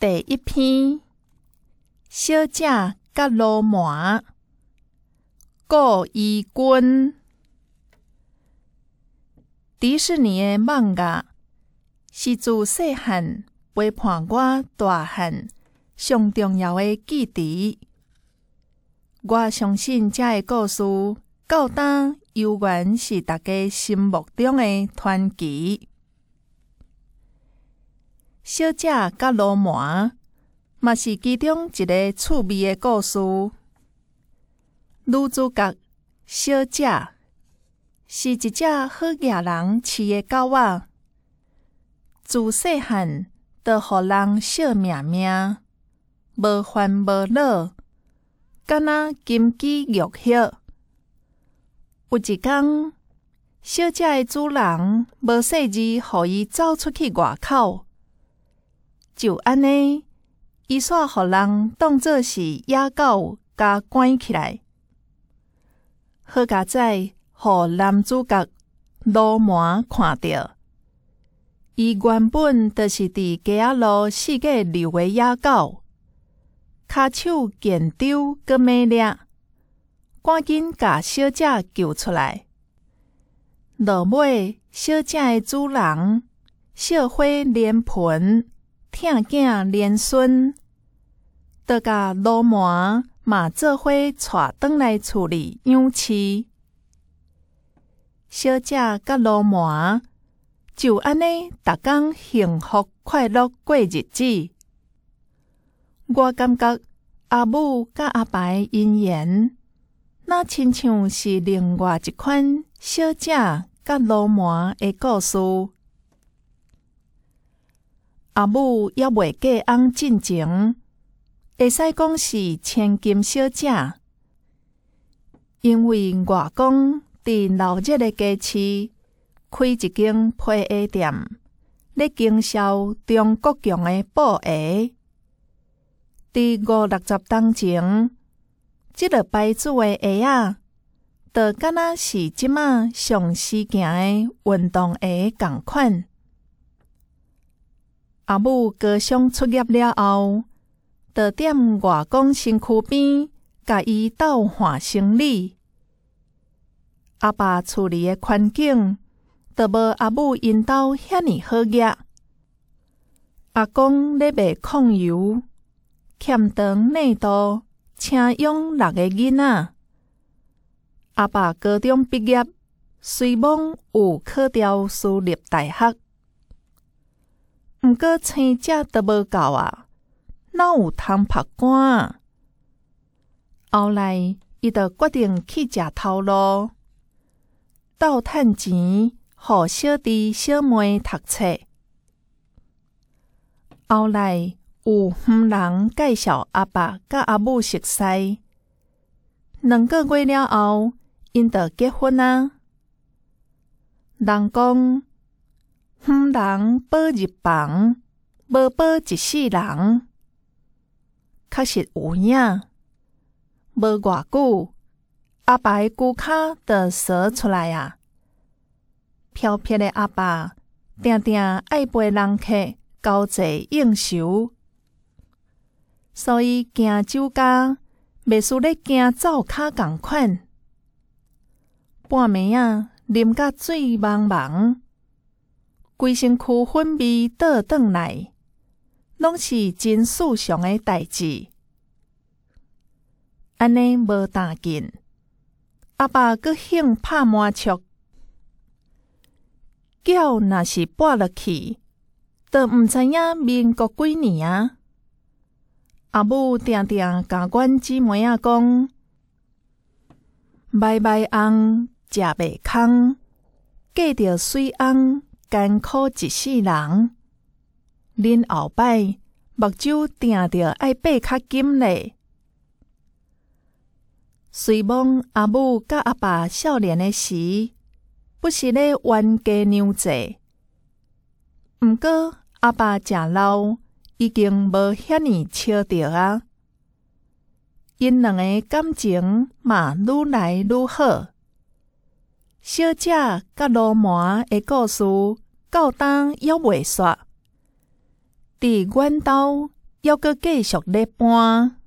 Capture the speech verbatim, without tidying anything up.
第一篇：小姐甲罗麻。顾伊君。迪士尼的漫画是自细汉陪伴我大汉上重要的记忆。我相信这个故事到今犹原是大家心目中的传奇。小姐甲罗麻嘛是其中一个趣味的故事。女主角小姐是一只好野人饲的狗仔，自细汉就互人惜命命，无烦无恼，敢若金鸡玉叶。有一天，小姐的主人无细字，互伊走出去外口，就安尼，伊煞互人当作是野狗，甲关起来。好佳哉，互男主角罗麻看到，伊原本就是伫街仔路四界溜的野狗，骹手健丢佮美丽，赶紧甲小姐救出来。落尾，小姐的主人小花莲盆，疼囝连孙，就甲罗麻嘛做伙带转来厝里养饲。小姐甲罗麻就安尼逐工幸福快乐过日子。我感觉阿母甲阿爸的姻缘，那亲像是另外一款小姐甲罗麻的故事。阿母也未嫁翁进前，会使讲是千金小姐，因为外公伫闹热的街市开一间皮鞋店，咧经销中国强的布鞋。伫五六十当前，即个牌子的鞋仔，就敢若是即马上时行的运动鞋共款。阿母高商出业了后，就踮外公身躯边，甲伊斗换生理。阿爸厝里的环境，就无阿母因兜遐尼好业。阿公咧卖矿油，欠长内度，请养六个囡仔。阿爸高中毕业，虽蒙有考调私立大学，毋过生者都无够啊，哪有通拍官啊？后来，伊就决定去食头路，斗趁钱，互小弟小妹读册。后来有远人介绍阿爸甲阿母熟识，两个月了后，因就结婚啊。人讲，远人保日房，无保一世人。确实有影，无偌久，阿爸的躯壳就缩出来啊！飘撇的阿爸，定定爱陪人客交际应酬，所以行酒家袂输咧行灶骹共款。半暝仔啉甲醉茫茫，规身躯粉味倒转来，拢是真世上的代志。安尼无打紧，阿爸阁兴拍麻将，脚若是跋落去，就毋知影民国几年啊。阿母定定甲阮姊妹仔讲，卖卖翁食袂空，嫁着水翁艰苦一世人。恁后摆目睭定着爱爬较紧咧。随望阿母甲阿爸少年的时，不是咧冤家娘债。毋过阿爸食老，已经无遐尼笑着啊。因两个感情嘛愈来愈好。小姐甲罗麻的故事到今还未煞。伫阮兜要阁繼續咧搬。